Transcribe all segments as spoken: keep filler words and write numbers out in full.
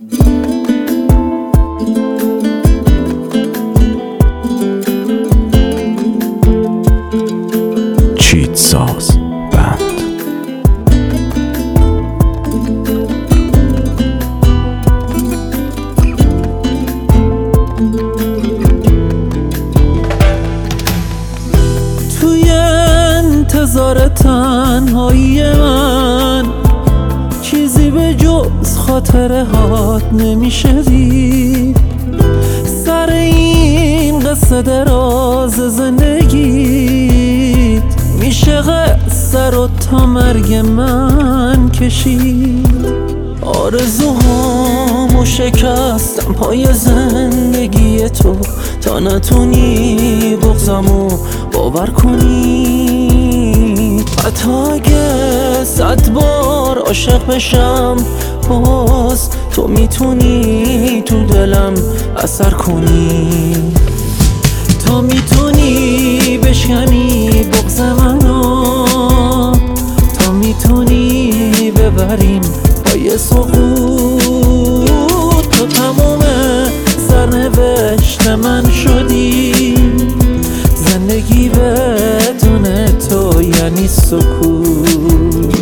چیتساز بند. توی انتظار تنهایی من چیزی به جز خاطره هات نمیشه دید. سر این قصه دراز زندگیت میشه قصه رو تا مرگ من کشید. آرزوهامو شکستم پای زندگی تو تا نتونی بغضمو باور کنی. حتی اگه صد بار عاشق بشم باز تو میتونی تو دلم اثر کنی. تا میتونی بشکنی بغض منو، تا میتونی ببریم پای سقوط. تو تموم سرنوشت من شدی، زندگی بدون تو یعنی سکوت.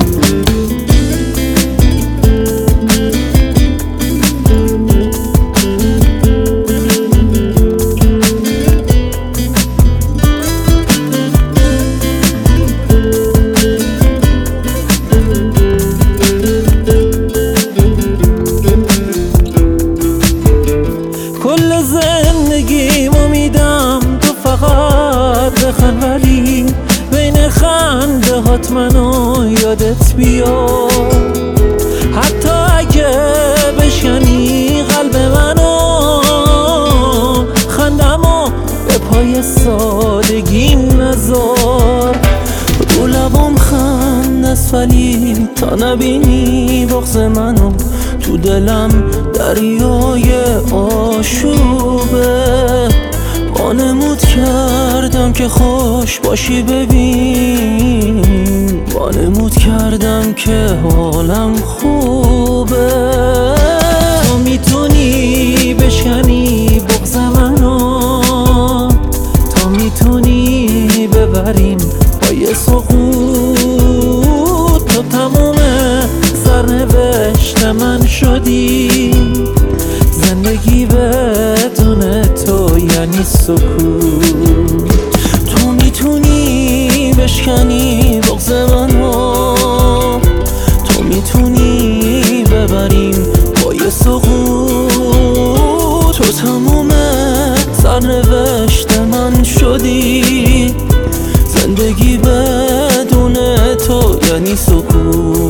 کل زندگیمو میدم تو فقط بخند، ولی بین خنده هات منو یادت بیار. حتی اگه بشکنی قلب منو، خندمو به پای سادگیم نذار. رو لبام خنده است ولی تا نبینی بغض منو تو دلم دریای آشوبه. وانمود کردم که خوش باشی ببین، وانمود کردم که حالم خوبه. تو میتونی بشکنی بغض منو، تا میتونی ببریم پای سقوط. تو تموم سرنوشت من شدی، زندگی بدون تو یعنی سکوت. تو میتونی بشکنی بغض منو، تو میتونی ببریم پای سقوط. تو تموم سرنوشت من شدی، زندگی بدون تو یعنی سکوت.